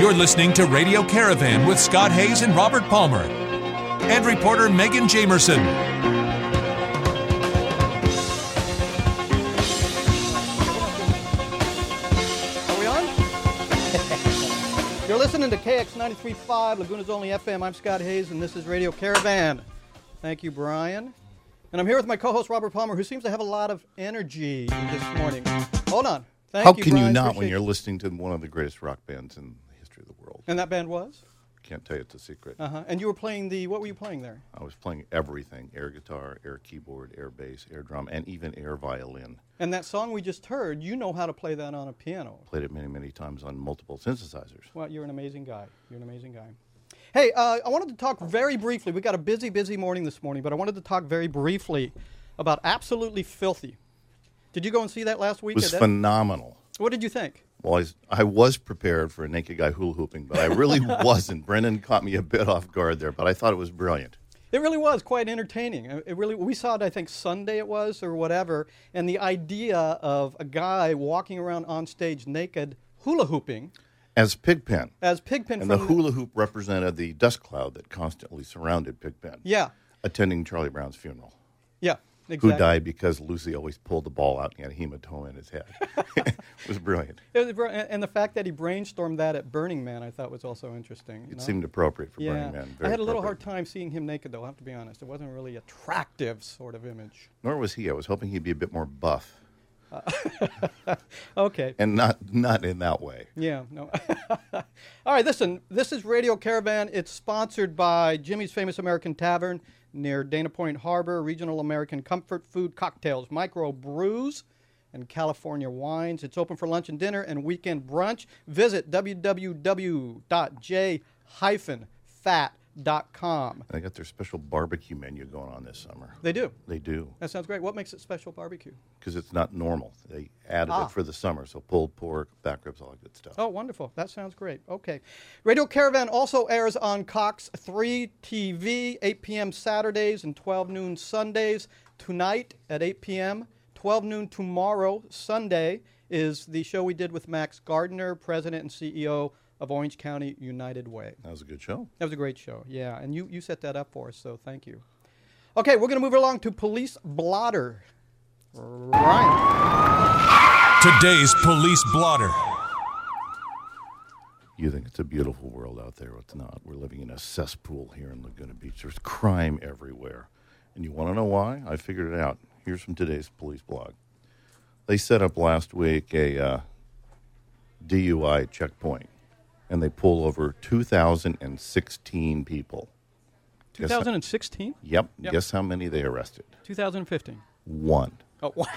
You're listening to Radio Caravan with Scott Hayes and Robert Palmer. And reporter Megan Jamerson. Are we on? You're listening to KX 93.5, Laguna's Only FM. I'm Scott Hayes, and this is Radio Caravan. Thank you, Brian. And I'm here with my co-host, Robert Palmer, who seems to have a lot of energy this morning. Hold on. How can you not when you're listening to one of the greatest rock bands in the history of the world? And that band was? Can't tell you, it's a secret. And you were playing what were you playing there? I was playing everything: air guitar, air keyboard, air bass, air drum, and even air violin. And that song we just heard, you know how to play that on a piano. Played it many, many times on multiple synthesizers. Well, you're an amazing guy. Hey, I wanted to talk very briefly. We got a busy morning this morning, but I wanted to talk very briefly about Absolutely Filthy. Did you go and see that last week? It was phenomenal. What did you think? Well, I was prepared for a naked guy hula hooping, but I really wasn't. Brendan caught me a bit off guard there, but I thought it was brilliant. It really was quite entertaining. We saw it, I think, Sunday it was, or whatever, and the idea of a guy walking around on stage naked hula hooping. As Pigpen. And the hula hoop represented the dust cloud that constantly surrounded Pigpen. Yeah. Attending Charlie Brown's funeral. Yeah, exactly. Who died because Lucy always pulled the ball out and he had a hematoma in his head. It was brilliant. And the fact that he brainstormed that at Burning Man, I thought was also interesting. It seemed appropriate for Burning Man. I had a little hard time seeing him naked, though, I have to be honest. It wasn't a really attractive sort of image. Nor was he. I was hoping he'd be a bit more buff. Okay. And not in that way. Yeah, no. All right, listen, this is Radio Caravan. It's sponsored by Jimmy's Famous American Tavern near Dana Point Harbor, regional American comfort food cocktails, micro brews, and California wines. It's open for lunch and dinner and weekend brunch. Visit www.j-fat.com. They got their special barbecue menu going on this summer. They do? They do. That sounds great. What makes it special barbecue? Because it's not normal. They added it for the summer, so pulled pork, back ribs, all that good stuff. Oh, wonderful. That sounds great. Okay. Radio Caravan also airs on Cox 3 TV, 8 p.m. Saturdays and 12 noon Sundays. Tonight at 8 p.m., 12 noon tomorrow, Sunday, is the show we did with Max Gardner, President and CEO of Orange County United Way. That was a good show. That was a great show, yeah. And you set that up for us, so thank you. Okay, we're going to move along to Police Blotter. Ryan. Today's Police Blotter. You think it's a beautiful world out there. It's not. We're living in a cesspool here in Laguna Beach. There's crime everywhere. And you want to know why? I figured it out. Here's from today's police blog. They set up last week a DUI checkpoint. And they pull over 2,016 people. 2016? Yep. Guess how many they arrested? 2015. One. Oh, wow.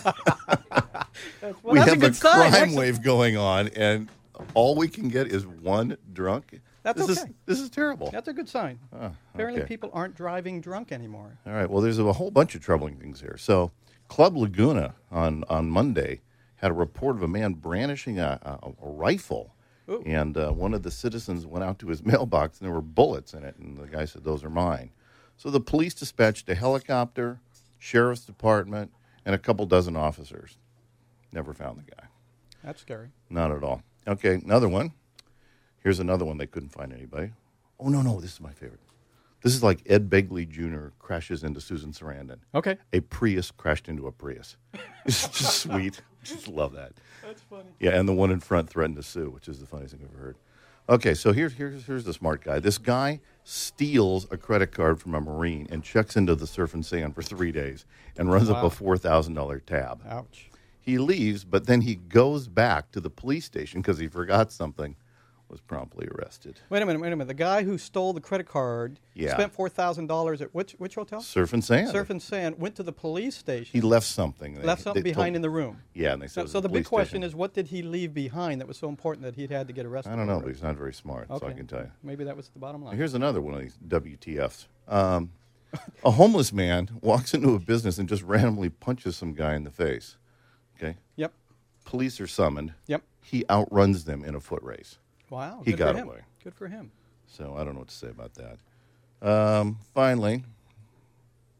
We have a crime wave going on, and all we can get is one drunk. This is terrible. That's a good sign. Apparently people aren't driving drunk anymore. All right. Well, there's a whole bunch of troubling things here. So Club Laguna on Monday had a report of a man brandishing a rifle. Ooh. And one of the citizens went out to his mailbox, and there were bullets in it. And the guy said, "Those are mine." So the police dispatched a helicopter, sheriff's department, and a couple dozen officers. Never found the guy. That's scary. Not at all. Okay, another one. Here's another one. They couldn't find anybody. Oh, no, this is my favorite. This is like Ed Begley Jr. crashes into Susan Sarandon. Okay. A Prius crashed into a Prius. It's just sweet. Just love that. That's funny. Yeah, and the one in front threatened to sue, which is the funniest thing I've ever heard. Okay, so here's the smart guy. This guy steals a credit card from a Marine and checks into the Surf and Sand for 3 days and runs up a $4,000 tab. Ouch. He leaves, but then he goes back to the police station because he forgot something. Was promptly arrested. Wait a minute. The guy who stole the credit card spent $4,000 at which hotel? Surf and Sand. Surf and Sand. Went to the police station. He left something. Left something behind in the room. Yeah, and they said so the big question is, what did he leave behind that was so important that he'd had to get arrested? I don't know, but he's not very smart, okay. so I can tell you. Maybe that was the bottom line. Here's another one of these WTFs. A homeless man walks into a business and just randomly punches some guy in the face. Okay? Yep. Police are summoned. Yep. He outruns them in a foot race. Wow. He got away. Good for him. So I don't know what to say about that. Finally,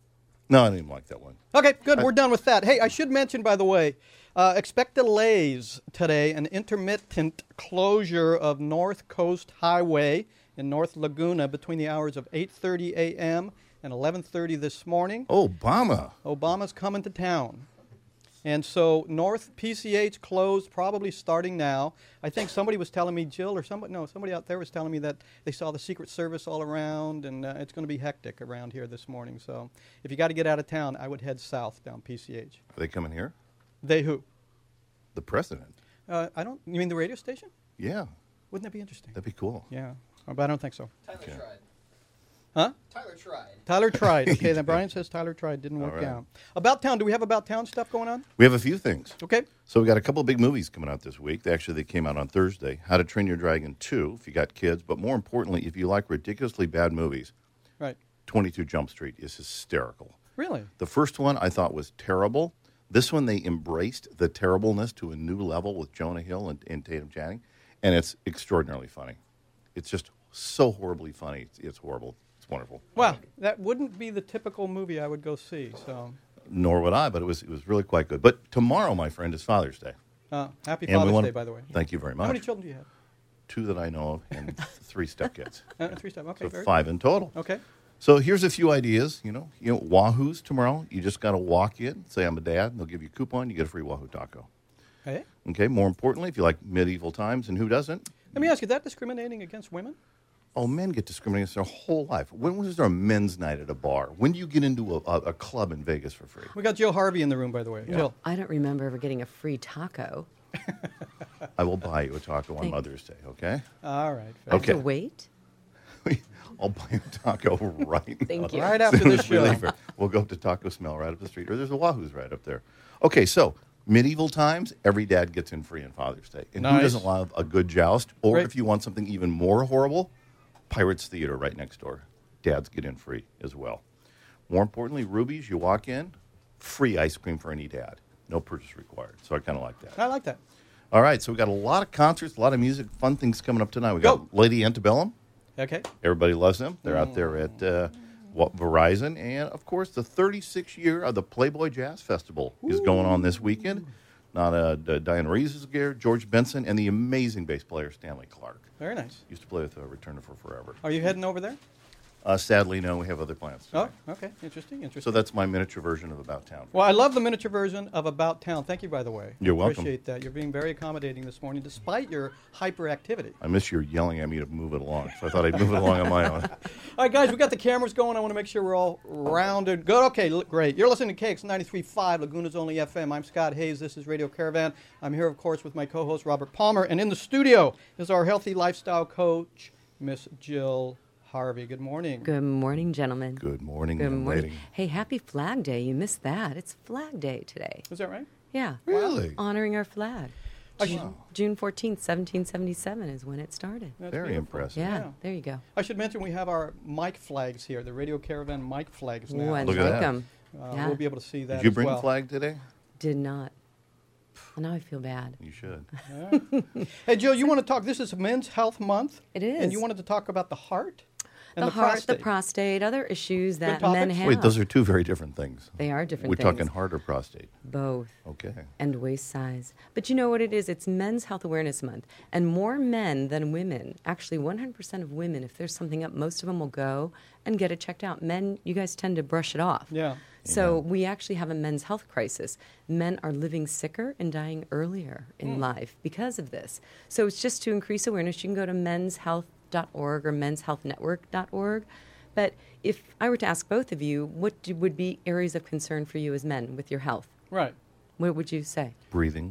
No, I didn't even like that one. Okay, good. We're done with that. Hey, I should mention, by the way, expect delays today, an intermittent closure of North Coast Highway in North Laguna between the hours of 8:30 a.m. and 11:30 this morning. Obama. Obama's coming to town. And so North PCH closed probably starting now. I think somebody was telling me, Jill, or somebody out there was telling me that they saw the Secret Service all around, and it's going to be hectic around here this morning. So if you got to get out of town, I would head south down PCH. Are they coming here? They who? The president. You mean the radio station? Yeah. Wouldn't that be interesting? That'd be cool. Yeah, but I don't think so. Tyler tried. Huh? Tyler tried. Tyler tried. Okay, then Brian says Tyler tried. Didn't work right. out. About Town. Do we have About Town stuff going on? We have a few things. Okay. So we got a couple of big movies coming out this week. They came out on Thursday. How to Train Your Dragon 2, if you got kids. But more importantly, if you like ridiculously bad movies, Right. 22 Jump Street is hysterical. Really? The first one I thought was terrible. This one, they embraced the terribleness to a new level with Jonah Hill and Tatum Channing. And it's extraordinarily funny. It's just so horribly funny. It's horrible. It's wonderful. Wow, that wouldn't be the typical movie I would go see. So, Nor would I, but it was really quite good. But tomorrow, my friend, is Father's Day. happy And we Father's wanna- Day, by the way. Thank you very much. How many children do you have? 2 that I know of and 3 stepkids. 3 step. Okay, So very 5 in total. good. Okay. So here's a few ideas. Wahoo's tomorrow. You just got to walk in, say I'm a dad, and they'll give you a coupon. You get a free Wahoo taco. Hey, Okay. More importantly, if you like medieval times, and who doesn't? let me ask you, is that discriminating against women? Oh, men get discriminated their whole life. When was there a men's night at a bar? When do you get into a club in Vegas for free? We got Jill Harvey in the room, by the way. Jill. I don't remember ever getting a free taco. I will buy you a taco on Thank- Mother's Day. Okay. All right. I have Okay. to wait? I'll buy you a taco right now. Thank you. Right after Soon this as we show. leave here. We'll go to Taco Smell right up the street, or there's a Wahoo's right up there. Okay, so medieval times, every dad gets in free on Father's Day. And who Nice. doesn't love a good joust? Or Great. if you want something even more horrible, Pirates Theater right next door. Dads get in free as well. More importantly, Ruby's, you walk in, free ice cream for any dad. No purchase required. So I kind of like that. I like that. All right, so we got a lot of concerts, a lot of music, fun things coming up tonight. We Go. got Lady Antebellum. Okay. Everybody loves them. They're out there at Verizon. And, of course, the 36th year of the Playboy Jazz Festival is going on this weekend. Diane Reeves is there, George Benson, and the amazing bass player Stanley Clark. Very nice. Used to play with Return for Forever. Are you heading over there? Sadly, no, we have other plans. Oh, okay. Interesting. So that's my miniature version of About Town. Well, I love the miniature version of About Town. Thank you, by the way. You're welcome. Appreciate that. You're being very accommodating this morning, despite your hyperactivity. I miss your yelling at me to move it along, so I thought I'd move it along on my own. All right, guys, we got the cameras going. I want to make sure we're all rounded. Good. Okay, great. You're listening to KX 93.5, Laguna's Only FM. I'm Scott Hayes. This is Radio Caravan. I'm here, of course, with my co-host, Robert Palmer. And in the studio is our healthy lifestyle coach, Miss Jill Harvey. Good morning. Good morning, gentlemen. Good morning, Good young morning. lady. Hey, happy Flag Day. You missed that. It's Flag Day today. Is that right? Yeah. Really? Honoring our flag. Wow. June 14th, 1777 is when it started. That's Very beautiful. impressive. Yeah, Yeah. there you go. I should mention we have our mic flags here, the Radio Caravan mic flags now. Ooh, and Look at that. welcome. Yeah. We'll be able to see that Did you as bring well. a flag today? Did not. Now I feel bad. You should. Hey, Jill, you want to talk, this is Men's Health Month. It is. And you wanted to talk about the heart and The heart, prostate. the prostate, other issues that topics. men have. Wait, those are two very different things. They are different We're things. talking heart or prostate. Both. Okay. And waist size. But you know what it is? It's Men's Health Awareness Month. And more men than women, actually 100% of women, if there's something up, most of them will go and get it checked out. Men, you guys tend to brush it off. Yeah. So we actually have a men's health crisis. Men are living sicker and dying earlier in life because of this. So it's just to increase awareness. You can go to menshealth.org or menshealthnetwork.org. But if I were to ask both of you, what would be areas of concern for you as men with your health? Right. What would you say? Breathing.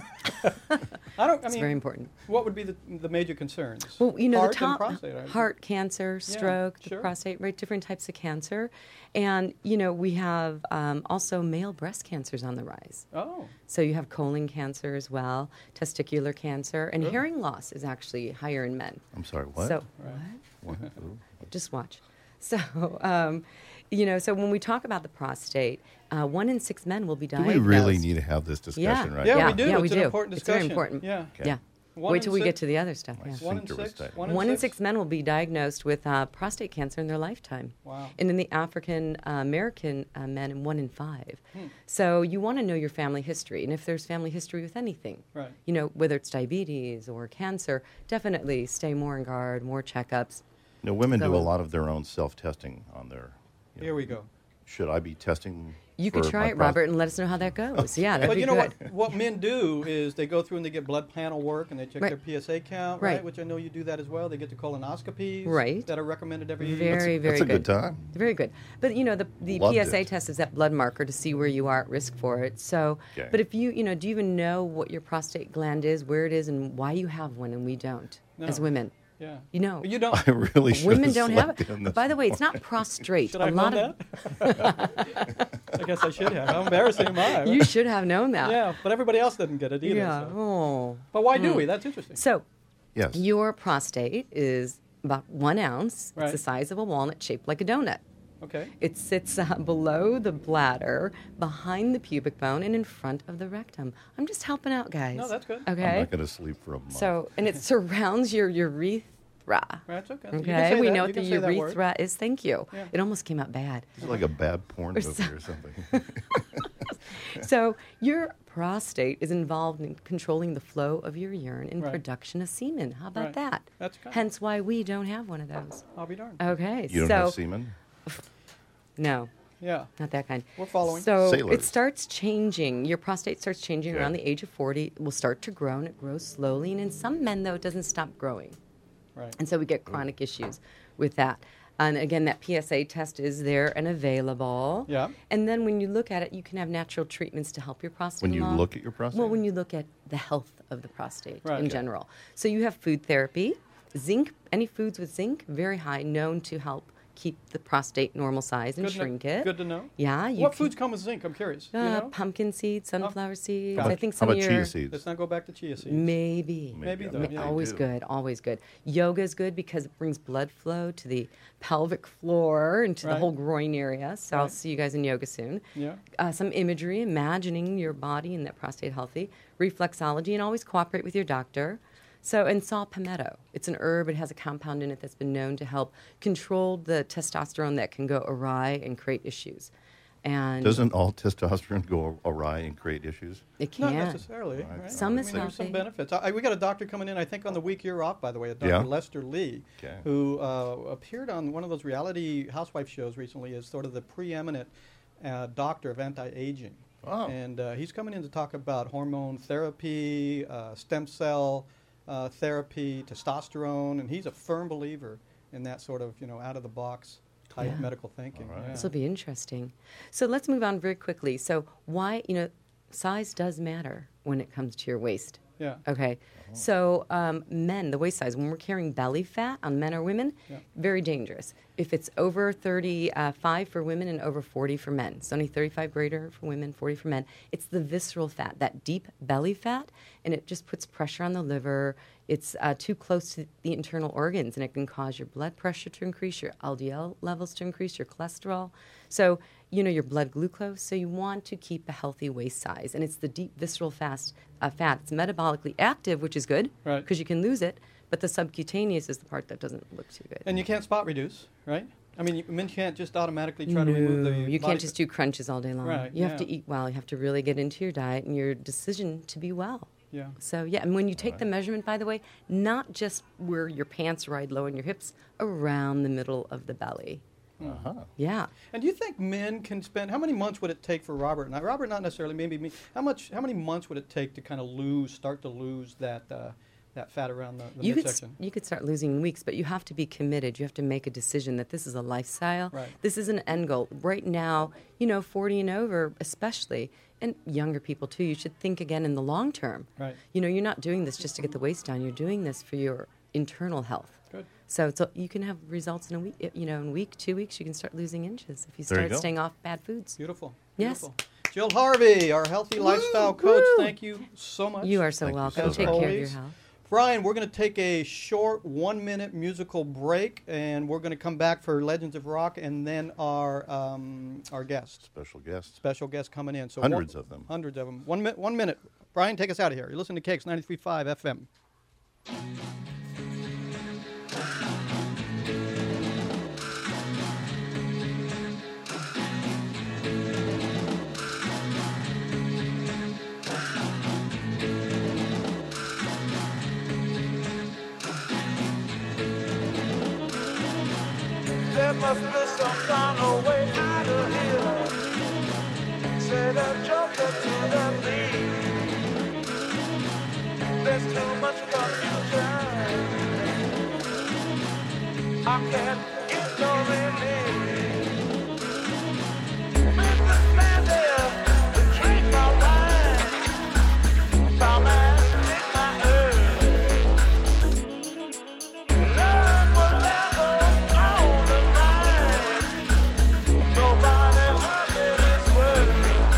It's very important. What would be the major concerns? Well, you know, heart the top and prostate, right? heart cancer, stroke, sure. the prostate, right? Different types of cancer, and you know, we have also male breast cancers on the rise. Oh. So you have colon cancer as well, testicular cancer, and hearing loss is actually higher in men. I'm sorry, what? So What? Ooh. just watch. So you know, so when we talk about the prostate, 1 in 6 men will be Do diagnosed. we really need to have this discussion right Yeah, now? we do. Yeah, It's we an do. important It's very discussion. important. Yeah. Okay. Yeah. Wait till we get to the other stuff. Yeah. One in Sphincter was six. tight. One in One in six? 6 men will be diagnosed with prostate cancer in their lifetime. Wow. And in the African American men, 1 in 5. So you want to know your family history. And if there's family history with anything, Right. you know, whether it's diabetes or cancer, definitely stay more on guard, more checkups. You know, women do Go a on. lot of their own self-testing on their. You know, Here we go. Should I be testing? You could for try my it, Robert, and let us know how that goes. Yeah, that'd But be you know good. what men do is they go through and they get blood panel work and they check Right. their PSA count, right? Right. Which I know you do that as well. They get the colonoscopies Right. that are recommended every year. Very, very That's a good. good time. Very good. But, you know, the Loved PSA it. test is that blood marker to see where you are at risk for it. So, Okay. but if you know, do you even know what your prostate gland is, where it is, and why you have one, and we don't, as No. women? Yeah. You know. You don't. I really should. Women have don't have slept in it. this By the way, it's morning. not prostrate. Should a I have lot known of that? I guess I should have. How embarrassing am I? you should have known that. Yeah, but everybody else didn't get it either. Yeah. So. Oh. But why do we? That's interesting. So, Yes. your prostate is about 1 ounce. Right. It's the size of a walnut, shaped like a donut. Okay. It sits below the bladder, behind the pubic bone, and in front of the rectum. I'm just helping out, guys. No, that's good. Okay. I'm not going to sleep for a month. So, and it surrounds your urethra. That's okay. You can Okay, say we that. know You what the can say that word. urethra is. Thank you. Yeah. It almost came out bad. It's like a bad porn movie so- or something. So, your prostate is involved in controlling the flow of your urine and Right. production of semen. How about Right. that? That's kind of- Hence why we don't have one of those. I'll be darned. Okay, You don't so have semen? no, Yeah. not that kind. We're following. So Sailors. it starts changing. Your prostate starts changing Yeah. around the age of 40. It will start to grow, and it grows slowly. And in some men, though, it doesn't stop growing. Right. And so we get chronic issues with that. And again, that PSA test is there and available. Yeah. And then when you look at it, you can have natural treatments to help your prostate. When you along. look at your prostate? Well, when you look at the health of the prostate Right. in Okay. general. So you have food therapy, zinc, any foods with zinc, very high, known to help keep the prostate normal size and Good to know- shrink it. Good to know. Yeah. You What can- foods come with zinc? I'm curious. Do you know? Pumpkin seeds, sunflower seeds. Got it. I think How some about of your chia seeds? Let's not go back to chia seeds. maybe. Maybe I though, bet yeah. they Always do. good, always good. Yoga is good because it brings blood flow to the pelvic floor and to the Right. whole groin area. So I'll Right. see you guys in yoga soon. Yeah. Some imagery, imagining your body and that prostate healthy. Reflexology, and always cooperate with your doctor. So, and saw palmetto. It's an herb. It has a compound in it that's been known to help control the testosterone that can go awry and create issues. And Doesn't all testosterone go awry and create issues? it Not can. necessarily. Right? Some is There's some healthy. benefits. We got a doctor coming in, I think, on the week you're off, by the way, Dr. Yeah. Lester Lee, Okay. who appeared on one of those reality housewife shows recently as sort of the preeminent doctor of anti-aging. Oh. And he's coming in to talk about hormone therapy, stem cell therapy, testosterone, and he's a firm believer in that sort of, out-of-the-box type Yeah. medical thinking. All right. Yeah. This will be interesting. So let's move on very quickly. So why, size does matter when it comes to your waist. Yeah. Okay. So men, the waist size, when we're carrying belly fat on men or women, Yeah. very dangerous. If it's over 35 for women and over 40 for men, it's only 35 greater for women, 40 for men. It's the visceral fat, that deep belly fat, and it just puts pressure on the liver. It's too close to the internal organs, and it can cause your blood pressure to increase, your LDL levels to increase, your cholesterol. So, your blood glucose. So you want to keep a healthy waist size, and it's the deep visceral fat. It's metabolically active, which is good Right. because you can lose it, but the subcutaneous is the part that doesn't look too good. And you can't spot reduce, right? I mean, men can't just automatically try to remove the you body can't just do crunches all day long. Right, You have to yeah. eat well. You have to really get into your diet and your decision to be well. Yeah. So, yeah, and when you take the measurement, by the way, not just where your pants ride low in your hips, around the middle of the belly. Uh-huh. Yeah. And do you think men can spend, how many months would it take for Robert, not necessarily, maybe me, how many months would it take to kind of start to lose that fat around the midsection? You could start losing in weeks, but you have to be committed. You have to make a decision that this is a lifestyle. Right. This is an end goal. Right now, 40 and over especially, and younger people too, you should think again in the long term. Right. You're not doing this just to get the waist down. You're doing this for your internal health. Good. So you can have results in a week. In week, 2 weeks, you can start losing inches if you There you start go. staying off bad foods. Beautiful. Yes. Beautiful. Jill Harvey, our healthy lifestyle coach, thank you so much. You are so Thank you welcome. so Take much. care of your Always. health. Brian, we're going to take a short 1-minute musical break, and we're going to come back for Legends of Rock, and then our guest, Special guest. special guest coming in. So Hundreds of them. Hundreds of them. 1 minute. Brian, take us out of here. You're listening to KX 93.5 FM. There must be some kind of way out of here. Say the joker to the thief. There's too much confusion. I can't get no relief. Businessman there to treat my wine. Found man take my herb. Love will never own the night. Nobody heard this word.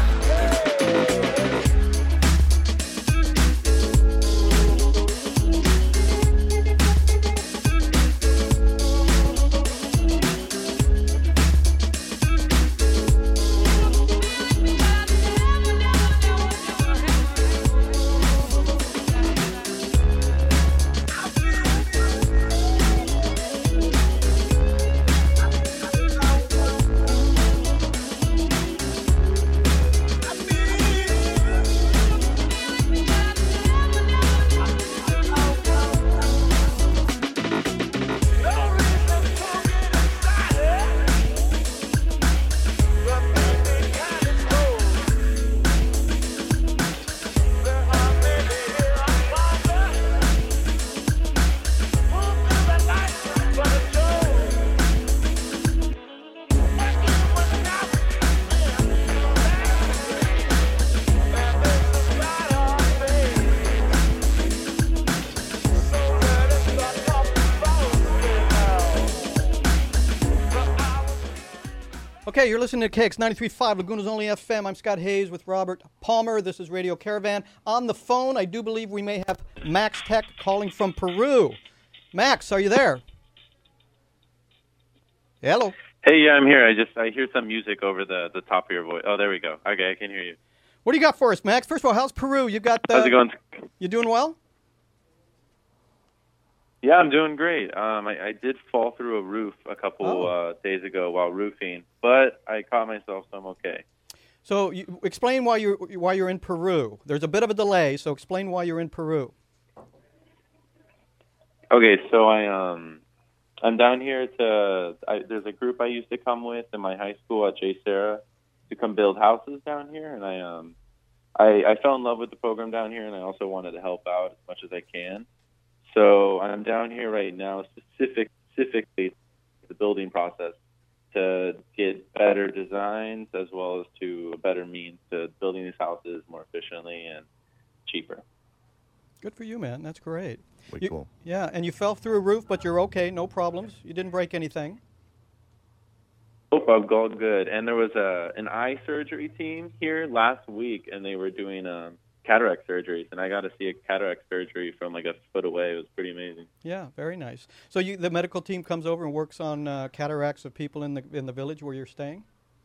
Okay, you're listening to KX 93.5, Laguna's Only FM. I'm Scott Hayes with Robert Palmer. This is Radio Caravan. On the phone, I do believe we may have Max Tech calling from Peru. Max, are you there? Hello. Hey, yeah, I'm here. I hear some music over the top of your voice. Oh, there we go. Okay, I can hear you. What do you got for us, Max? First of all, how's Peru? You got How's it going? You doing well? Yeah, I'm doing great. I did fall through a roof a couple days ago while roofing, but I caught myself, so I'm okay. So you explain why you're in Peru. There's a bit of a delay, so explain why you're in Peru. Okay, so I'm down here there's a group I used to come with in my high school at J. Sarah to come build houses down here, and I fell in love with the program down here, and I also wanted to help out as much as I can. So I'm down here right now specifically the building process to get better designs as well as to a better means to building these houses more efficiently and cheaper. Good for you, man. That's great. Way cool. Yeah, and you fell through a roof, but you're okay. No problems. You didn't break anything. Hope I'm all good. And there was an eye surgery team here last week, and they were doing cataract surgeries, and I got to see a cataract surgery from like a foot away. It was pretty amazing. Yeah, very nice. So the medical team comes over and works on cataracts of people in the village where you're staying?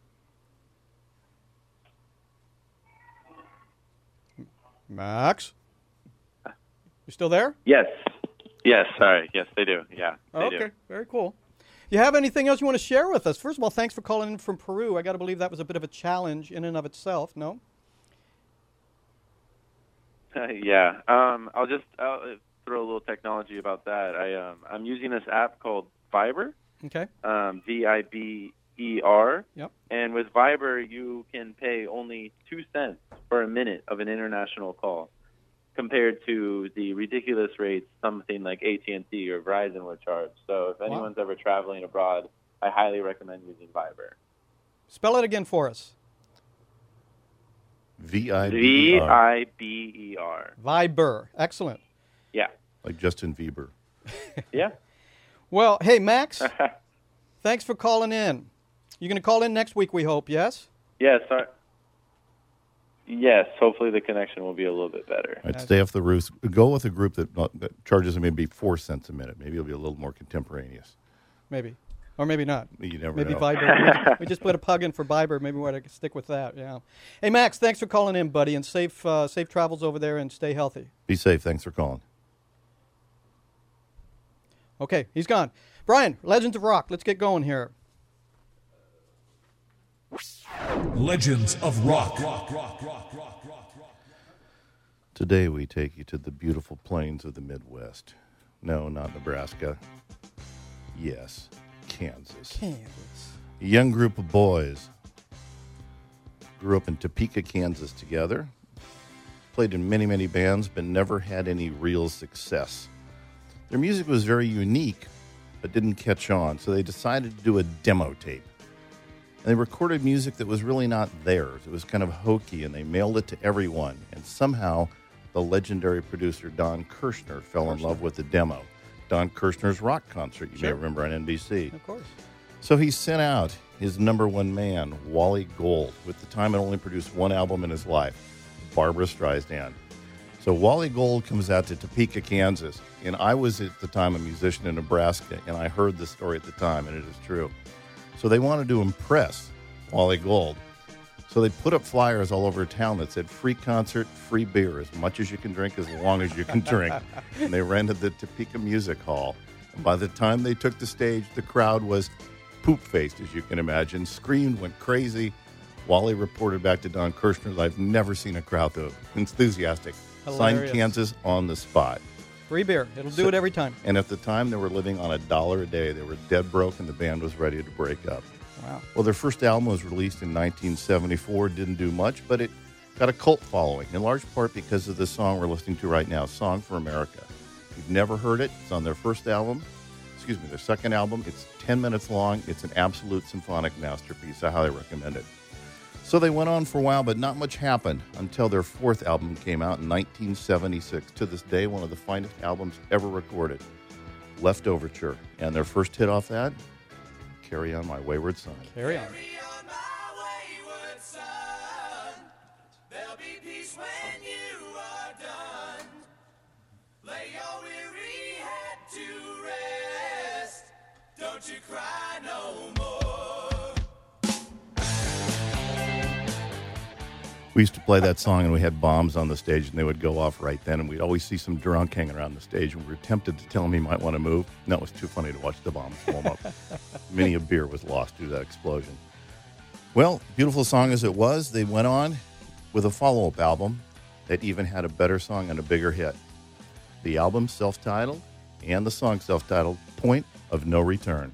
Max? You still there? Yes. Sorry. Yes, they do. Yeah, they do. Okay, very cool. You have anything else you want to share with us? First of all, thanks for calling in from Peru. I got to believe that was a bit of a challenge in and of itself, no? Yeah. I'll throw a little technology about that. I'm using this app called Viber. Okay. Viber. Yep. And with Viber, you can pay only 2 cents for a minute of an international call, compared to the ridiculous rates something like AT&T or Verizon would charge. So if anyone's ever traveling abroad, I highly recommend using Viber. Spell it again for us. Viber. Viber. Viber. Excellent. Yeah. Like Justin Bieber. Yeah. Well, hey, Max, thanks for calling in. You're going to call in next week, we hope, yes? Yes. Yes, hopefully the connection will be a little bit better. I'd stay off the roofs. Go with a group that charges maybe 4 cents a minute. Maybe it'll be a little more contemporaneous. Maybe. Or maybe not. You never maybe know. Viber. We just put a plug in for Viber. Maybe we ought to stick with that, yeah. Hey, Max, thanks for calling in, buddy, and safe travels over there and stay healthy. Be safe. Thanks for calling. Okay, he's gone. Brian, Legends of Rock. Let's get going here. Legends of Rock. Today we take you to the beautiful plains of the Midwest. No, not Nebraska. Yes, Kansas. A young group of boys grew up in Topeka, Kansas together. Played in many, many bands, but never had any real success. Their music was very unique, but didn't catch on, so they decided to do a demo tape. And they recorded music that was really not theirs. It was kind of hokey, and they mailed it to everyone. And somehow, the legendary producer Don Kirshner fell in love with the demo. Don Kirshner's rock concert, you may remember on NBC. Of course. So he sent out his number one man, Wally Gold, who at the time had only produced one album in his life, Barbra Streisand. So Wally Gold comes out to Topeka, Kansas, and I was at the time a musician in Nebraska, and I heard the story at the time, and it is true. So they wanted to impress Wally Gold. So they put up flyers all over town that said, free concert, free beer, as much as you can drink, as long as you can drink. And they rented the Topeka Music Hall. And by the time they took the stage, the crowd was poop-faced, as you can imagine, screamed, went crazy. Wally reported back to Don Kirshner, I've never seen a crowd so enthusiastic. Hilarious. Signed Kansas on the spot. Free beer. It'll do it every time. And at the time, they were living on $1 a day. They were dead broke, and the band was ready to break up. Wow. Well, their first album was released in 1974. Didn't do much, but it got a cult following, in large part because of the song we're listening to right now, Song for America. If you've never heard it, it's on their their second album. It's 10 minutes long. It's an absolute symphonic masterpiece. I highly recommend it. So they went on for a while, but not much happened until their fourth album came out in 1976. To this day, one of the finest albums ever recorded, Left Overture. And their first hit off that, Carry On My Wayward Son. Carry on. There'll be peace when you are done. Lay your weary head to rest. Don't you cry no more. We used to play that song, and we had bombs on the stage, and they would go off right then, and we'd always see some drunk hanging around the stage, and we were tempted to tell him he might want to move. No, it was too funny to watch the bombs blow him up. Many a beer was lost due to that explosion. Well, beautiful song as it was, they went on with a follow-up album that even had a better song and a bigger hit. The album self-titled, and the song self-titled, Point of No Return.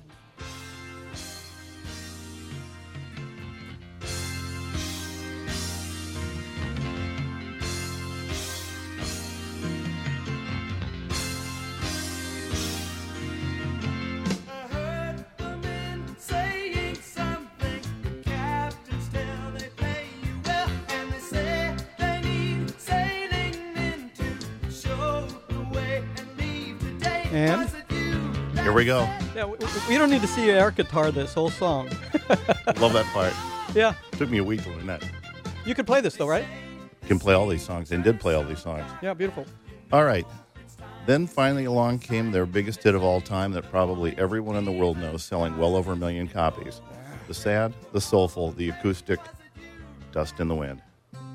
And Here we go. yeah, we don't need to see you air guitar this whole song. Love that part. Yeah, Took me a week to learn that. you could play this though, right? Can play all these songs, and did play all these songs. Yeah, beautiful. All right. Then finally along came their biggest hit of all time that probably everyone in the world knows, selling well over 1 million copies. The sad, the soulful, the acoustic, Dust in the Wind.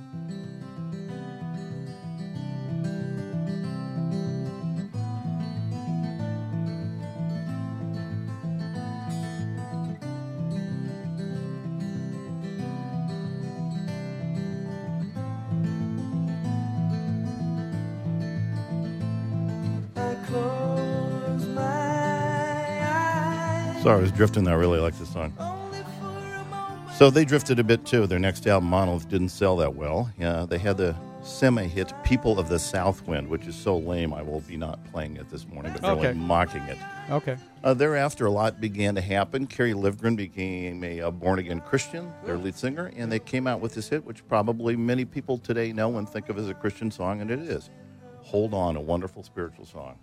Sorry, I was drifting. I really like this song. So they drifted a bit too. Their next album, Monolith, didn't sell that well. They had the semi-hit People of the South Wind, which is so lame I will be not playing it this morning, but really mocking it. Okay. Thereafter, a lot began to happen. Kerry Livgren became a born-again Christian, their lead singer, and they came out with this hit, which probably many people today know and think of as a Christian song, and it is. Hold On, a wonderful spiritual song.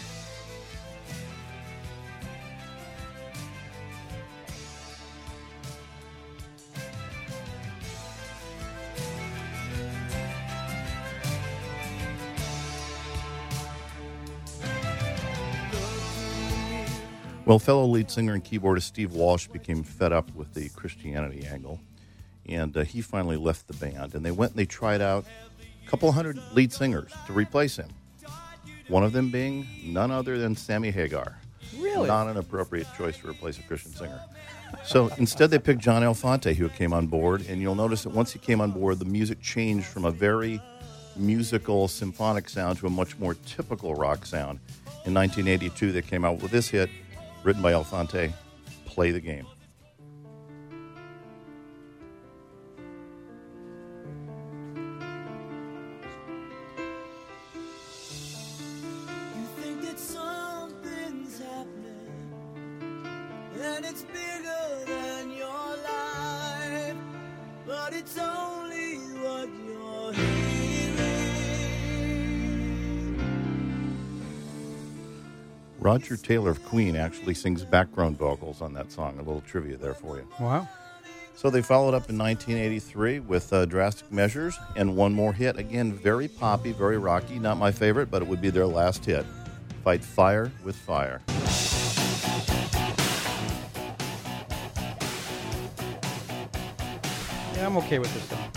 Well, fellow lead singer and keyboardist Steve Walsh became fed up with the Christianity angle, and he finally left the band. And they went and they tried out a couple hundred lead singers to replace him, one of them being none other than Sammy Hagar. Really? Not an appropriate choice to replace a Christian singer. So instead, they picked John Elefante, who came on board. And you'll notice that once he came on board, the music changed from a very musical, symphonic sound to a much more typical rock sound. In 1982, they came out with this hit, written by Elefante, Play the Game. You think that something's happening, and it's bigger than your life, but it's only what you're hearing. Roger Taylor of Queen actually sings background vocals on that song. A little trivia there for you. Wow. So they followed up in 1983 with Drastic Measures and one more hit. Again, very poppy, very rocky. Not my favorite, but it would be their last hit. Fight Fire with Fire. Yeah, I'm okay with this song.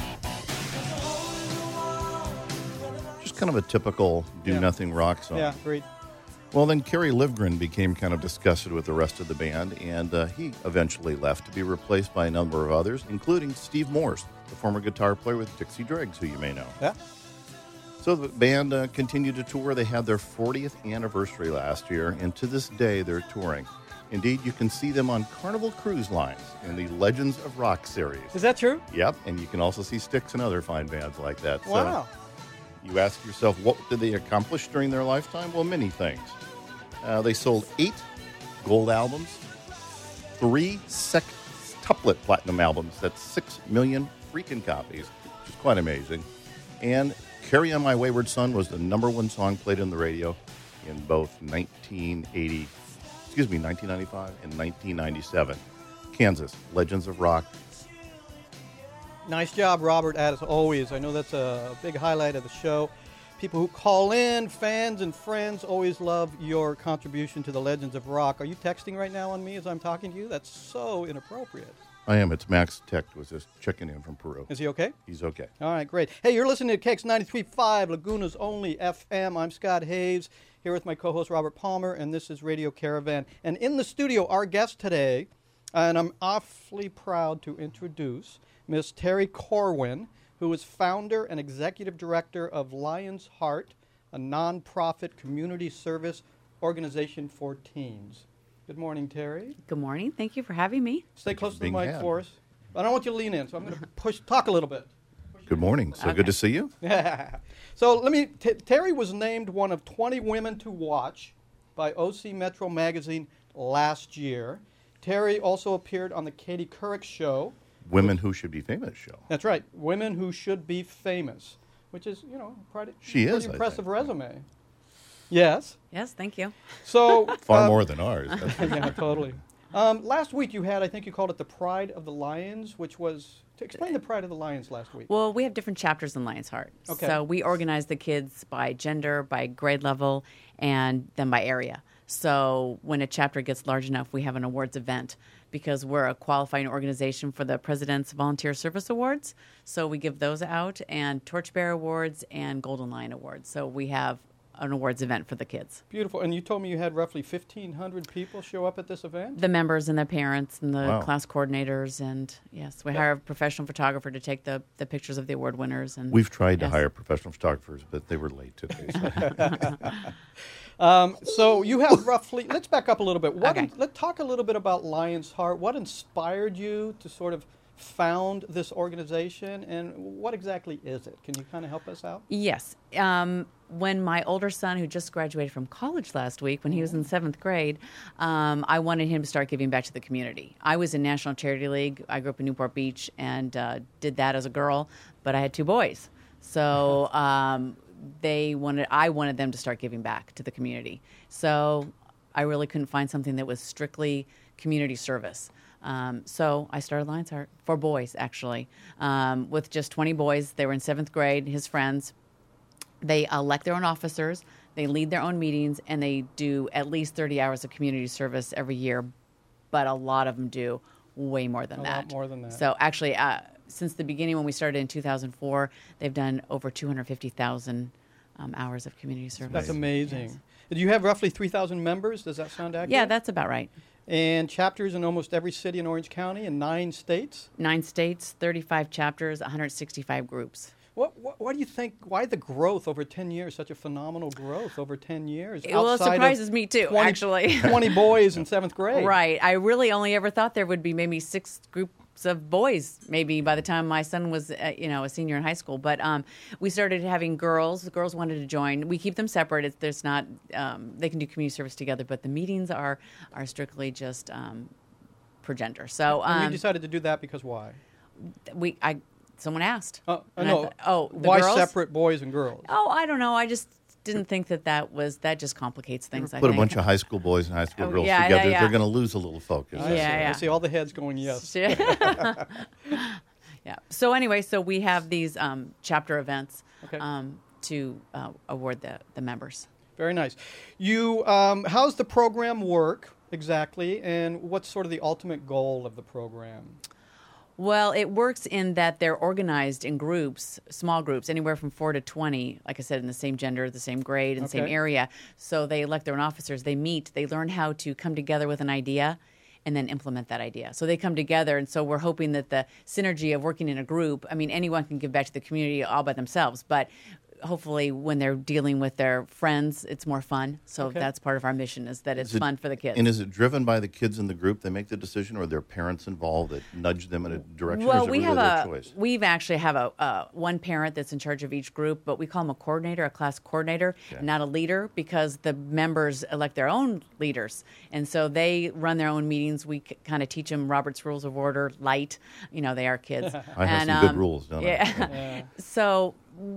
Just kind of a typical do-nothing rock song. Yeah, great. Well, then Kerry Livgren became kind of disgusted with the rest of the band, and he eventually left to be replaced by a number of others, including Steve Morse, the former guitar player with Dixie Dregs, who you may know. Yeah. So the band continued to tour. They had their 40th anniversary last year, and to this day they're touring. Indeed, you can see them on Carnival Cruise Lines in the Legends of Rock series. Is that true? Yep, and you can also see Styx and other fine bands like that. Wow. So you ask yourself, what did they accomplish during their lifetime? Well, many things. They sold 8 gold albums, 3 sextuplet platinum albums. That's 6 million freaking copies, which is quite amazing. And Carry On My Wayward Son was the #1 song played on the radio in both 1995 and 1997. Kansas, Legends of Rock. Nice job, Robert, as always. I know that's a big highlight of the show. People who call in, fans and friends, always love your contribution to the Legends of Rock. Are you texting right now on me as I'm talking to you? That's so inappropriate. I am. It's Max Tech was just checking in from Peru. Is he okay? He's okay. All right, great. Hey, you're listening to KX 93.5, Laguna's only FM. I'm Scott Hayes, here with my co-host Robert Palmer, and this is Radio Caravan. And in the studio, our guest today, and I'm awfully proud to introduce Miss Terry Corwin, who is founder and executive director of Lion's Heart, a nonprofit community service organization for teens. Good morning, Terry. Good morning. Thank you for having me. Stay close to the being mic had. for us. I don't want you to lean in, so I'm going to talk a little bit. Good morning. So good to see you. So Terry was named one of 20 women to watch by OC Metro Magazine last year. Terry also appeared on the Katie Couric Show. Women Who Should Be Famous show. That's right, Women Who Should Be Famous, which is, pretty She is, I impressive think. resume. Yes. Yes, thank you. So Far more than ours. That's for yeah, totally. Last week you had, I think you called it the Pride of the Lions, which was to explain the Pride of the Lions last week. Well, we have different chapters in Lion's Heart. Okay. So we organize the kids by gender, by grade level, and then by area. So when a chapter gets large enough, we have an awards event because we're a qualifying organization for the President's Volunteer Service Awards. So we give those out, and Torchbearer Awards and Golden Lion Awards. So we have an awards event for the kids. Beautiful. And you told me you had roughly 1,500 people show up at this event? The members and their parents and the Wow. class coordinators. And, yes, we hire a professional photographer to take the pictures of the award winners. And We've tried to yes. hire professional photographers, but they were late today. So. So you have roughly, let's back up a little bit. Okay. Let's talk a little bit about Lion's Heart. What inspired you to sort of found this organization, and what exactly is it? Can you kind of help us out? Yes. When my older son, who just graduated from college last week, when he was in 7th grade, I wanted him to start giving back to the community. I was in National Charity League. I grew up in Newport Beach and did that as a girl, but I had 2 boys. So I wanted them to start giving back to the community. So I really couldn't find something that was strictly community service. So I started Lion's Heart for boys, actually, with just 20 boys. They were in 7th grade, his friends. They elect their own officers, they lead their own meetings, and they do at least 30 hours of community service every year, but a lot of them do way more than that. A lot more than that. So actually, since the beginning when we started in 2004, they've done over 250,000 hours of community service. That's amazing. Yes. You have roughly 3,000 members. Does that sound accurate? Yeah, that's about right. And chapters in almost every city in Orange County and 9 states. 9 states, 35 chapters, 165 groups. What do you think? Why the growth over 10 years? Such a phenomenal growth over 10 years. Well, it outside of surprises me too, 20 actually. 20 boys in 7th grade. Right. I really only ever thought there would be maybe 6 groups of boys, maybe by the time my son was, a senior in high school. But we started having girls. The girls wanted to join. We keep them separate. There's not. They can do community service together, but the meetings are strictly just per gender. So And you decided to do that because why? Someone asked. No. The Why girls? separate boys and girls? Oh, I don't know. I just didn't think that just complicates things. I Put a think. bunch of high school boys and high school Oh, girls yeah, together. yeah. They're going to lose a little focus. I see. Yeah. I see all the heads going yes. Yeah. So anyway, we have these chapter events Okay. to award the members. Very nice. You, how's the program work exactly, and what's sort of the ultimate goal of the program? Well, it works in that they're organized in groups, small groups, anywhere from 4 to 20, like I said, in the same gender, the same grade, and same Okay. area. So they elect their own officers. They meet. They learn how to come together with an idea and then implement that idea. So they come together, and so we're hoping that the synergy of working in a group, I mean, anyone can give back to the community all by themselves, but hopefully when they're dealing with their friends, it's more fun. So Okay. that's part of our mission, is that it's fun for the kids. And is it driven by the kids in the group? They make the decision, or are there parents involved that nudge them in a direction? Well, or is it we really have their choice? we've actually have one parent that's in charge of each group, but we call him a coordinator, a class coordinator, Okay. not a leader, because the members elect their own leaders, and so they run their own meetings. We kind of teach them Robert's Rules of Order light. They are kids. I have some good rules, don't I? Yeah. So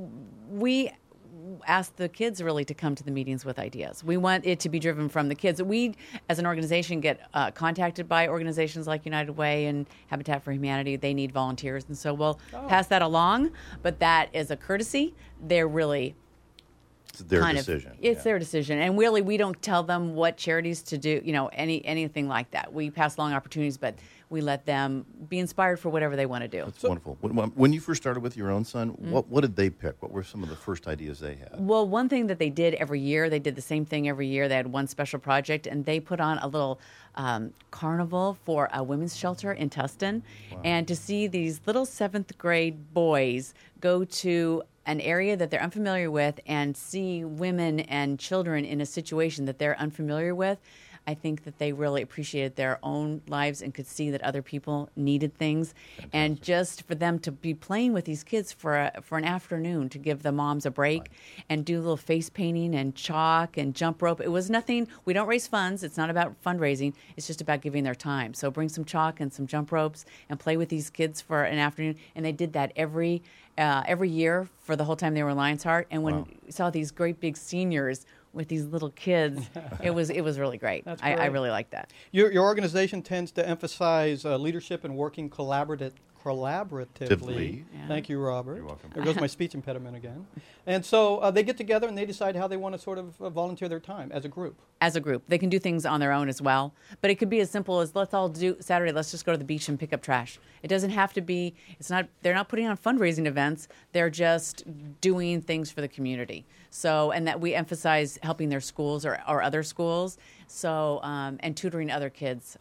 we ask the kids really to come to the meetings with ideas. We want it to be driven from the kids. We, as an organization, get contacted by organizations like United Way and Habitat for Humanity. They need volunteers, and so we'll pass that along. But that is a courtesy. They're really It's their decision. It's their decision, and really, we don't tell them what charities to do. Anything like that. We pass along opportunities, but we let them be inspired for whatever they want to do. That's wonderful. When you first started with your own son, what did they pick? What were some of the first ideas they had? Well, one thing that they did every year, they did the same thing every year. They had one special project, and they put on a little carnival for a women's shelter in Tustin. Wow. And to see these little 7th grade boys go to an area that they're unfamiliar with and see women and children in a situation that they're unfamiliar with, I think that they really appreciated their own lives and could see that other people needed things. Fantastic. And just for them to be playing with these kids for an afternoon, to give the moms a break and do a little face painting and chalk and jump rope. It was nothing. We don't raise funds. It's not about fundraising. It's just about giving their time. So bring some chalk and some jump ropes and play with these kids for an afternoon. And they did that every year for the whole time they were in Lion's Heart. And when we saw these great big seniors with these little kids, it was really great. That's I great. really like that. Your organization tends to emphasize leadership and working collaboratively. Yeah. Thank you, Robert. You're welcome. There goes my speech impediment again. And so they get together and they decide how they want to sort of volunteer their time as a group. As a group, they can do things on their own as well. But it could be as simple as, let's all do Saturday, let's just go to the beach and pick up trash. It doesn't have to be, they're not putting on fundraising events. They're just doing things for the community. So, and that we emphasize helping their schools or other schools. So, and tutoring other kids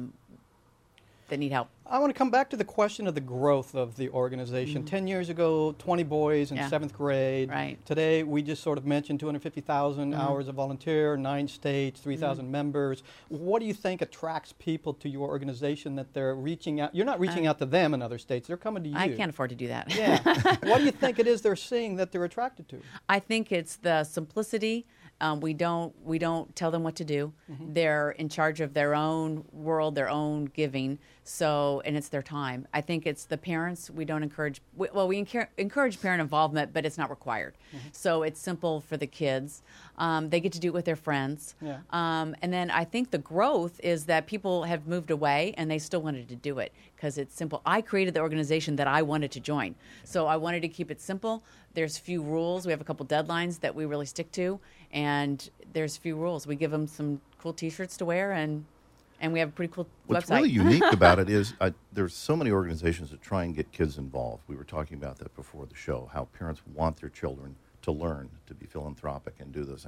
that need help. I want to come back to the question of the growth of the organization. 10 years ago, 20 boys in 7th grade. Right. Today, we just sort of mentioned 250,000 hours of volunteer, 9 states, 3,000 members. What do you think attracts people to your organization that they're reaching out? You're not reaching out to them in other states. They're coming to you. I can't afford to do that. Yeah. What do you think it is they're seeing that they're attracted to? I think it's the simplicity. We don't tell them what to do. They're in charge of their own world, their own giving. So, and it's their time. I think it's the parents. We don't encourage. We encourage parent involvement, but it's not required. So it's simple for the kids. They get to do it with their friends. Yeah. And then I think the growth is that people have moved away and they still wanted to do it because it's simple. I created the organization that I wanted to join, so I wanted to keep it simple. There's few rules. We have a couple deadlines that we really stick to, and there's few rules. We give them some cool T-shirts to wear, and we have a pretty cool What's website. really unique about it is there's so many organizations that try and get kids involved. We were talking about that before the show, how parents want their children to learn, to be philanthropic and do those things.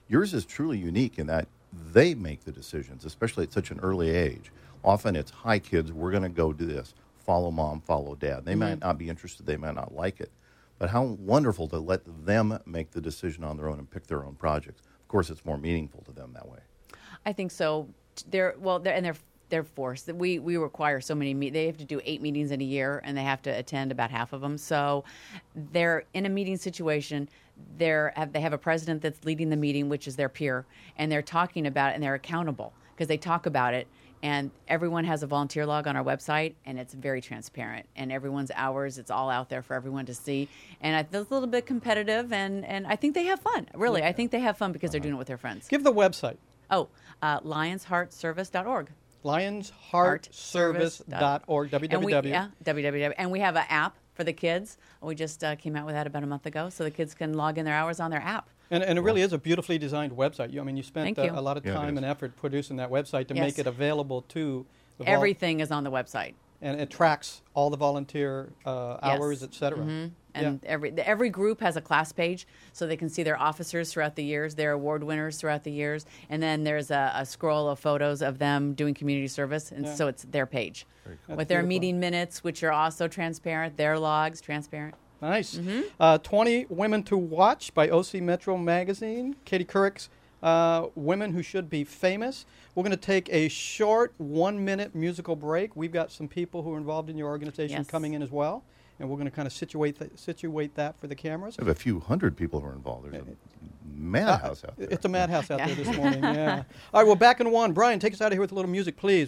Yours is truly unique in that they make the decisions, especially at such an early age. Often it's, hi, kids, we're going to go do this. Follow mom, follow dad. They might not be interested. They might not like it. But how wonderful to let them make the decision on their own and pick their own projects. Of course, it's more meaningful to them that way. I think so. They're forced. We require so many. They have to do 8 meetings in a year, and they have to attend about half of them. So they're in a meeting situation. They have a president that's leading the meeting, which is their peer, and they're talking about it, and they're accountable because they talk about it. And everyone has a volunteer log on our website, and it's very transparent. And everyone's hours, it's all out there for everyone to see. And it's a little bit competitive, and I think they have fun. Really, I think they have fun because they're doing it with their friends. Give the website. LionsHeartService.org. LionsHeartService.org. www. www. And we have an app for the kids. We just came out with that about a month ago, so the kids can log in their hours on their app. And it really is a beautifully designed website. You spent Thank you. a lot of time and effort producing that website to Yes. make it available to the Everything is on the website. and it tracks all the volunteer hours, et cetera. And every group has a class page, so they can see their officers throughout the years, their award winners throughout the years, and then there's a scroll of photos of them doing community service, and so it's their page. With their meeting minutes, which are also transparent, their logs, transparent. Nice. 20 Women to Watch by OC Metro Magazine. Katie Couric's Women Who Should Be Famous. We're going to take a short 1-minute musical break. We've got some people who are involved in your organization coming in as well, and we're going to kind of situate that for the cameras. We have a few hundred people who are involved. There's a madhouse out there. It's a madhouse out there this morning, yeah. All right, we're back in one. Brian, take us out of here with a little music, please.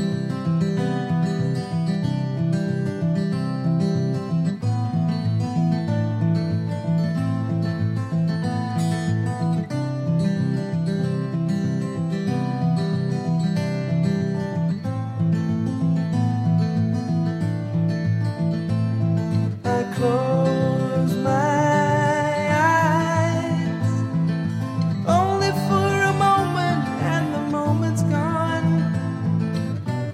Close my eyes, only for a moment, and the moment's gone.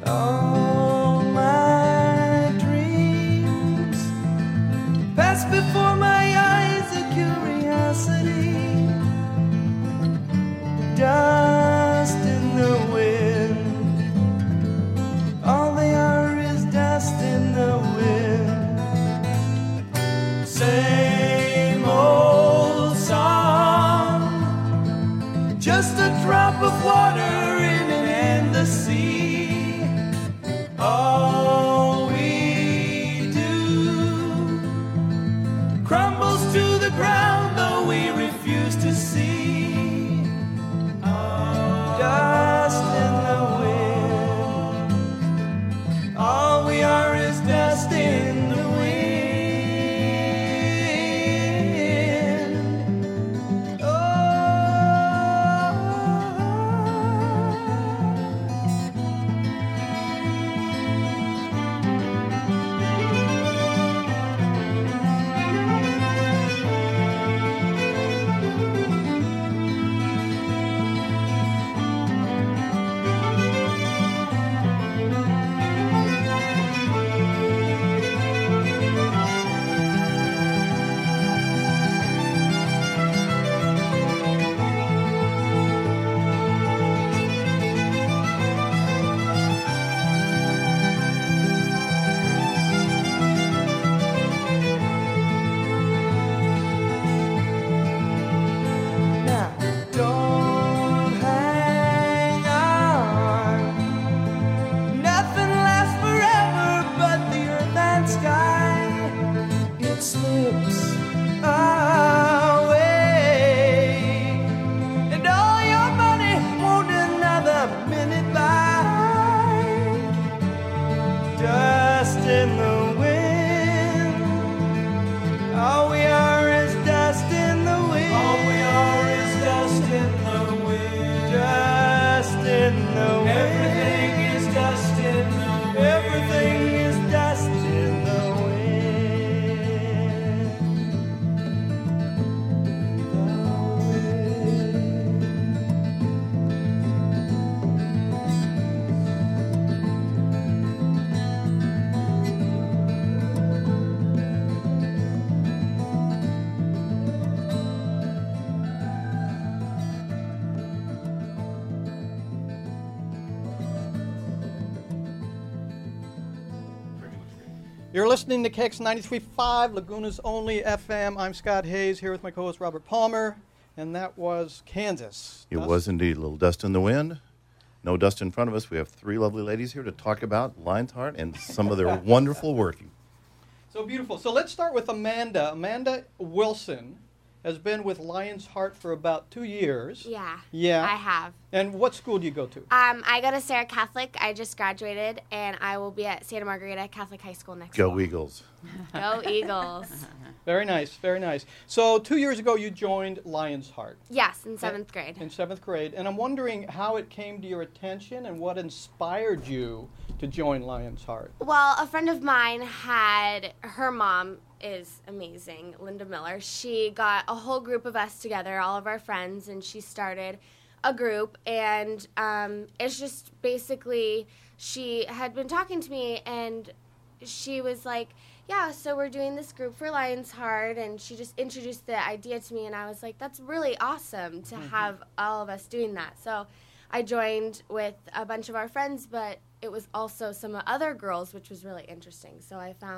You're listening to KX93.5, Laguna's only FM. I'm Scott Hayes, here with my co-host Robert Palmer, and that was Kansas. It was indeed a little dust in the wind. No dust in front of us. We have three lovely ladies here to talk about Lion's Heart and some of their wonderful work. So beautiful. So let's start with Amanda. Amanda Wilson has been with Lion's Heart for about 2 years. Yeah, I have. And what school do you go to? I go to Sarah Catholic. I just graduated, and I will be at Santa Margarita Catholic High School next Go fall. Eagles. Go Eagles. Very nice, very nice. So 2 years ago, you joined Lion's Heart. Yes, in 7th grade. In 7th grade. And I'm wondering how it came to your attention and what inspired you to join Lion's Heart. Well, a friend of mine had, her mom is amazing, Linda Miller. She got a whole group of us together, all of our friends, and she started a group. And it's just basically, she had been talking to me, and she was like, yeah, so we're doing this group for Lion's Heart, and she just introduced the idea to me, and I was like, that's really awesome to have all of us doing that. So I joined with a bunch of our friends, but it was also some other girls, which was really interesting. So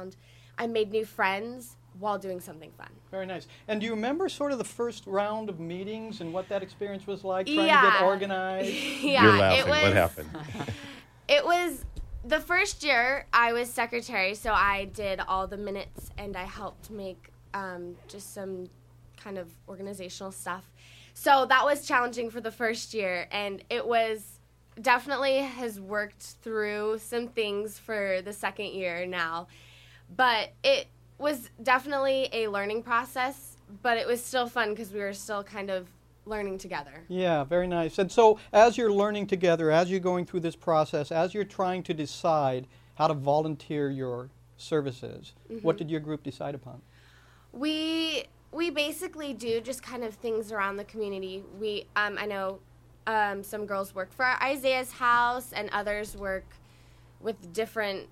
I made new friends while doing something fun. Very nice. And do you remember sort of the first round of meetings and what that experience was like, trying to get organized? Yeah, You're laughing. What happened? It was the first year I was secretary, so I did all the minutes and I helped make just some kind of organizational stuff. So that was challenging for the first year, and it was definitely has worked through some things for the second year now. But it was definitely a learning process, but it was still fun because we were still kind of learning together. Yeah, very nice. And so as you're learning together, as you're going through this process, as you're trying to decide how to volunteer your services, what did your group decide upon? We basically do just kind of things around the community. I know some girls work for Isaiah's house and others work with different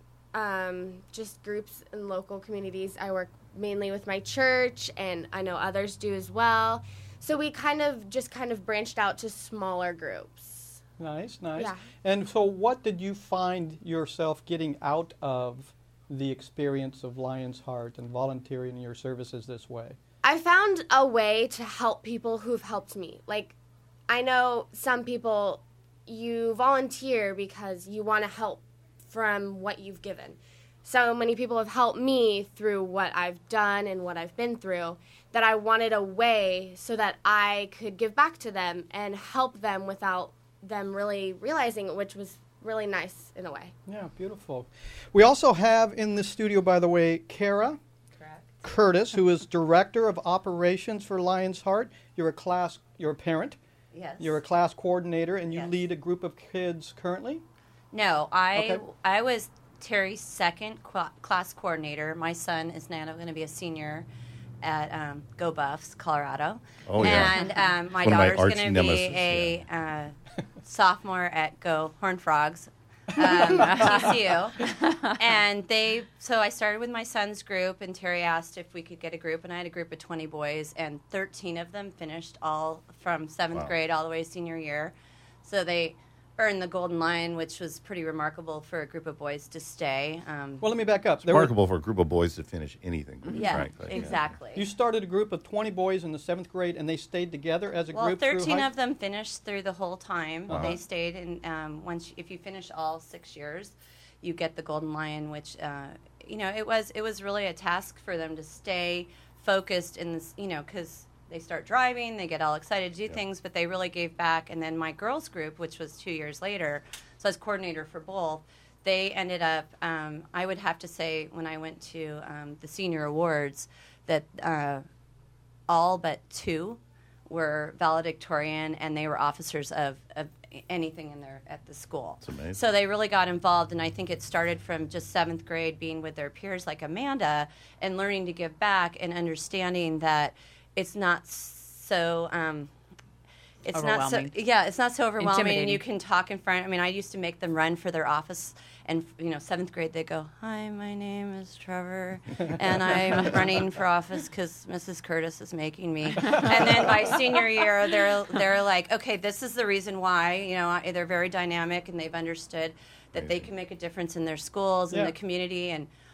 just groups in local communities. I work mainly with my church, and I know others do as well. So we kind of branched out to smaller groups. Nice. Yeah. And so what did you find yourself getting out of the experience of Lion's Heart and volunteering your services this way? I found a way to help people who've helped me. Like, I know some people, you volunteer because you want to help from what you've given. So many people have helped me through what I've done and what I've been through that I wanted a way so that I could give back to them and help them without them really realizing it, which was really nice in a way. Yeah, beautiful. We also have in the studio, by the way, Kara Curtis, who is Director of Operations for Lion's Heart. You're a parent. Yes. You're a class coordinator, and you Yes. lead a group of kids currently? No, I Okay. was Terry's second class coordinator. My son is now going to be a senior at Go Buffs, Colorado. Oh, yeah. And my One of my daughter's arch going to be nemesis, a sophomore at Go Horned Frogs, TCU. And so I started with my son's group, and Terry asked if we could get a group, and I had a group of 20 boys, and 13 of them finished all from 7th grade all the way to senior year. So they earned the Golden Lion, which was pretty remarkable for a group of boys to stay. Well, let me back up. It's remarkable for a group of boys to finish anything, Yeah, frankly. exactly. You started a group of 20 boys in the 7th grade, and they stayed together as a Well, group 13 through high of them finished through the whole time. Uh-huh. They stayed, and if you finish all 6 years, you get the Golden Lion, which it was really a task for them to stay focused in this, because they start driving, they get all excited to do things, but they really gave back. And then my girls group, which was 2 years later, so I was coordinator for both. They ended up, I would have to say, when I went to the senior awards, that all but 2 were valedictorian, and they were officers of anything at the school. That's amazing. So they really got involved, and I think it started from just 7th grade, being with their peers like Amanda, and learning to give back and understanding that it's not so. It's not so. Overwhelming. Yeah, it's not so overwhelming, and Intimidating. you can talk in front. I mean, I used to make them run for their office, and 7th grade they go, "Hi, my name is Trevor, and I'm running for office because Mrs. Curtis is making me." And then by senior year, they're like, "Okay, this is the reason why." They're very dynamic, and they've understood that they can make a difference in their schools and Yeah. the community. And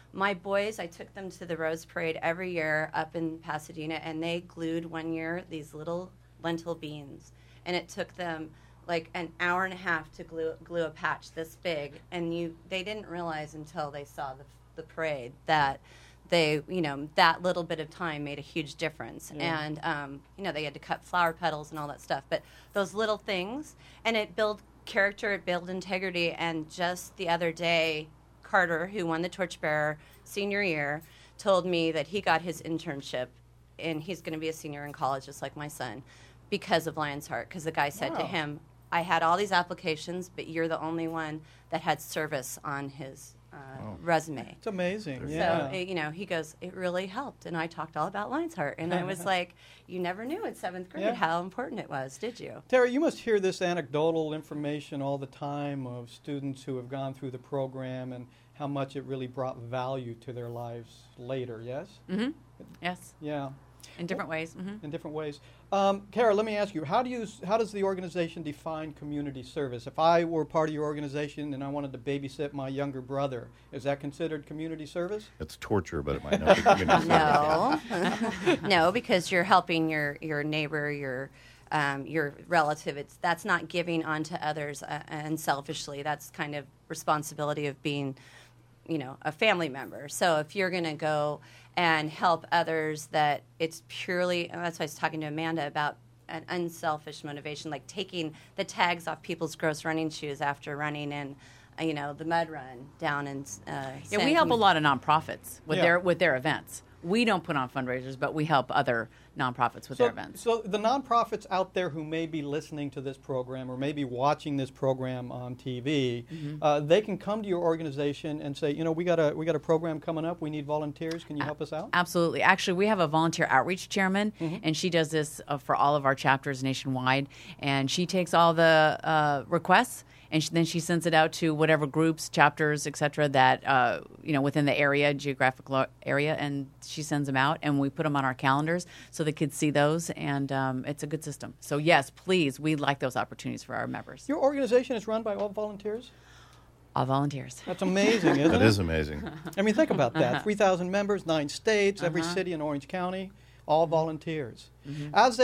My boys, I took them to the Rose Parade every year up in Pasadena, and they glued one year these little lentil beans, and it took them like an hour and a half to glue a patch this big, and they didn't realize until they saw the parade that they, that little bit of time made a huge difference. Yeah. And, they had to cut flower petals and all that stuff. But those little things, and it built character, it built integrity. And just the other day, Carter, who won the Torchbearer senior year, told me that he got his internship, and he's going to be a senior in college just like my son, because of Lion's Heart. Because the guy said to him, I had all these applications, but you're the only one that had service on his resume. It's amazing. Yeah. So, he goes, it really helped. And I talked all about Lion's Heart. And I was like, you never knew in 7th grade how important it was, did you? Terry, you must hear this anecdotal information all the time of students who have gone through the program and how much it really brought value to their lives later, yes? Mm-hmm. Yes. Yeah. In different ways. Mm-hmm. In different ways. Kara, let me ask you, how does the organization define community service? If I were part of your organization and I wanted to babysit my younger brother, is that considered community service? It's torture, but it might not be community service. No, because you're helping your neighbor, your relative. That's not giving onto others and selfishly. That's kind of responsibility of being, a family member. So if you're going to go and help others, that it's purely, and that's why I was talking to Amanda about an unselfish motivation, like taking the tags off people's gross running shoes after running in, the mud run down in. We help a lot of nonprofits with their events. We don't put on fundraisers, but we help other nonprofits with their events. So the nonprofits out there who may be listening to this program or maybe watching this program on TV, they can come to your organization and say, we got a program coming up. We need volunteers. Can you help us out? Absolutely. Actually, we have a volunteer outreach chairman, and she does this for all of our chapters nationwide. And she takes all the requests, and then she sends it out to whatever groups, chapters, et cetera, that, within the geographic area, and she sends them out, and we put them on our calendars so the kids see those, and it's a good system. So, yes, please, we like those opportunities for our members. Your organization is run by all volunteers? All volunteers. That's amazing, isn't it? That is amazing. I mean, think about that. 3,000 members, 9 states, every city in Orange County, all volunteers. As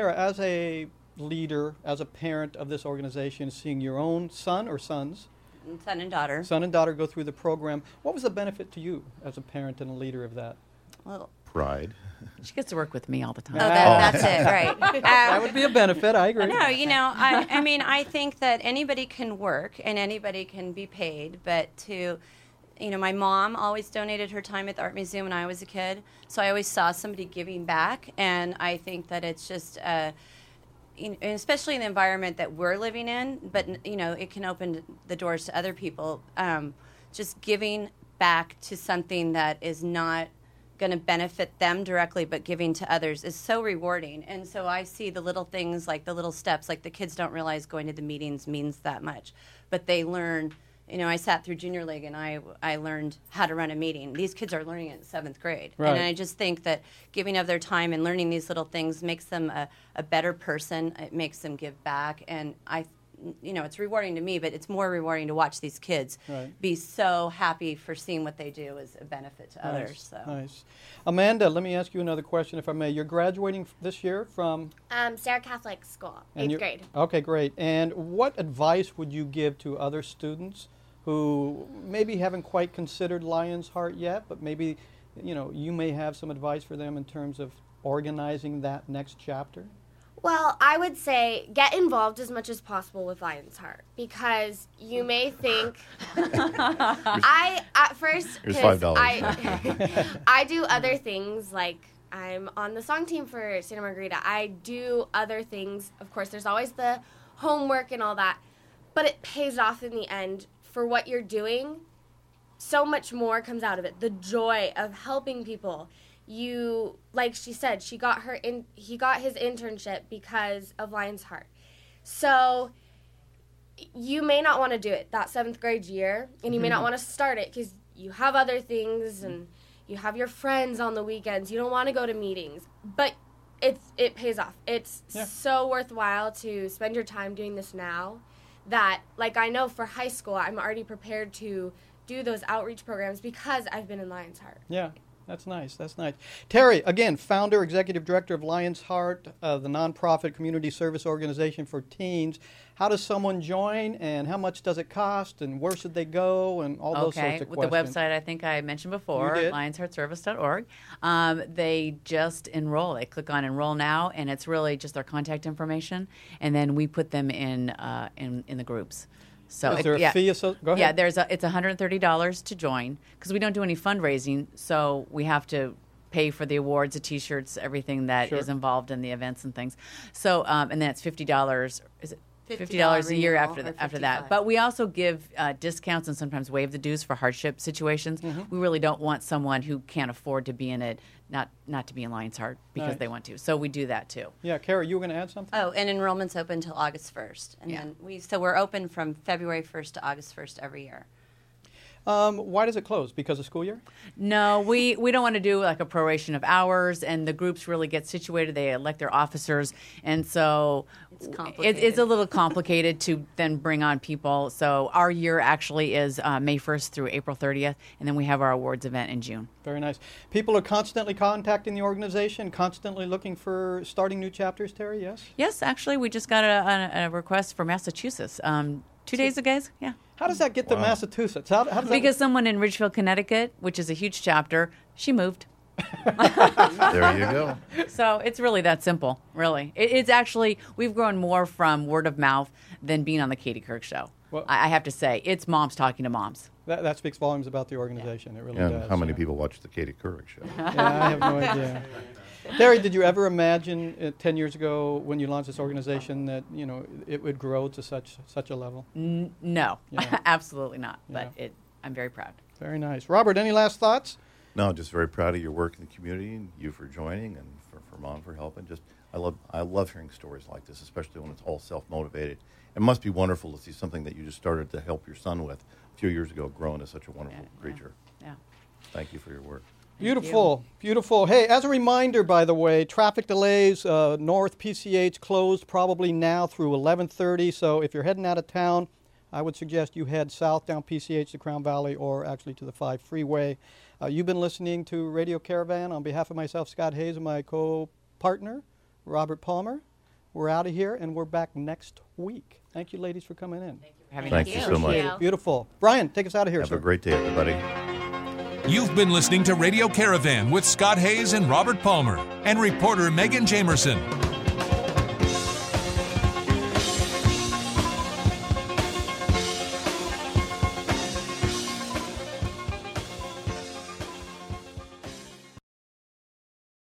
a leader, as a parent of this organization, seeing your own son or sons, son and daughter go through the program, what was the benefit to you as a parent and a leader of that? Well, pride. She gets to work with me all the time. That's it, right? That would be a benefit. I agree. No, I think that anybody can work and anybody can be paid, but my mom always donated her time at the Art Museum when I was a kid, so I always saw somebody giving back, and I think that it's just especially in the environment that we're living in, but it can open the doors to other people. Just giving back to something that is not going to benefit them directly, but giving to others is so rewarding. And so I see the little things, like the little steps, like the kids don't realize going to the meetings means that much, but they learn. I sat through junior league and I learned how to run a meeting. These kids are learning it in 7th grade. Right. And I just think that giving of their time and learning these little things makes them a better person. It makes them give back. And it's rewarding to me, but it's more rewarding to watch these kids be so happy for seeing what they do as a benefit to others. So. Nice. Amanda, let me ask you another question, if I may. You're graduating this year from? Sarah Catholic School, 8th grade. Okay, great. And what advice would you give to other students who maybe haven't quite considered Lion's Heart yet, but maybe, you may have some advice for them in terms of organizing that next chapter? Well, I would say get involved as much as possible with Lion's Heart, because you may think at first, here's $5. I do other things, like I'm on the song team for Santa Margarita. I do other things. Of course, there's always the homework and all that, but it pays off in the end for what you're doing. So much more comes out of it. The joy of helping people. You, like she said, he got his internship because of Lion's Heart. So you may not want to do it that 7th grade year, and you may not want to start it because you have other things and you have your friends on the weekends. You don't want to go to meetings, but it pays off. It's so worthwhile to spend your time doing this now that, like, I know for high school, I'm already prepared to do those outreach programs because I've been in Lion's Heart. Yeah, that's nice. That's nice. Terry, again, founder, executive director of Lion's Heart, the nonprofit community service organization for teens. How does someone join, and how much does it cost, and where should they go, and all those sorts of with questions? the website I think I mentioned before, You did. lionsheartservice.org. They just enroll. They click on Enroll Now, and it's really just their contact information, and then we put them in the groups. So Is there a fee? Go ahead. Yeah, it's $130 to join because we don't do any fundraising, so we have to pay for the awards, the T-shirts, everything that is involved in the events and things. So and then it's $50. Is it $50 a year after that? But we also give discounts and sometimes waive the dues for hardship situations. We really don't want someone who can't afford to be in it not to be in Lion's Heart because Nice. they want to. So we do that too. Yeah, Carrie, you were going to add something? Oh, and enrollment's open until August 1st. And then we're open from February 1st to August 1st every year. Why does it close? Because of school year? No, we don't want to do like a proration of hours, and the groups really get situated. They elect their officers, and so It's complicated. it's a little complicated to then bring on people. So our year actually is May 1st through April 30th, and then we have our awards event in June. Very nice. People are constantly contacting the organization, constantly looking for starting new chapters, Terry, yes? Yes, actually, we just got a request for Massachusetts 2 days ago. Yeah. How does that get to Massachusetts? How does that Because someone in Ridgefield, Connecticut, which is a huge chapter, she moved. There you go. So it's really that simple, really. It's actually, we've grown more from word of mouth than being on the Katie Kirk Show. Well- I have to say, it's moms talking to moms. That speaks volumes about the organization. It really And does. how many yeah. people watch the Katie Couric show? Yeah, I have no idea. Terry, did you ever imagine 10 years ago when you launched this organization that it would grow to such a level? No, Yeah. absolutely not. Yeah. But I'm very proud. Very nice. Robert, any last thoughts? No, just very proud of your work in the community, and you for joining, and for Mom for helping. I love hearing stories like this, especially when it's all self-motivated. It must be wonderful to see something that you just started to help your son with a few years ago grow into such a wonderful creature. Yeah. Thank you for your work. Beautiful, beautiful. Hey, as a reminder, by the way, traffic delays, North PCH closed probably now through 11:30. So if you're heading out of town, I would suggest you head south down PCH to Crown Valley or actually to the 5 freeway. You've been listening to Radio Caravan on behalf of myself, Scott Hayes, and my co-partner, Robert Palmer. We're out of here, and we're back next week. Thank you, ladies, for coming in. Thank you so much. Beautiful. Brian, take us out of here, Have sir. a great day, everybody. You've been listening to Radio Caravan with Scott Hayes and Robert Palmer and reporter Megan Jamerson.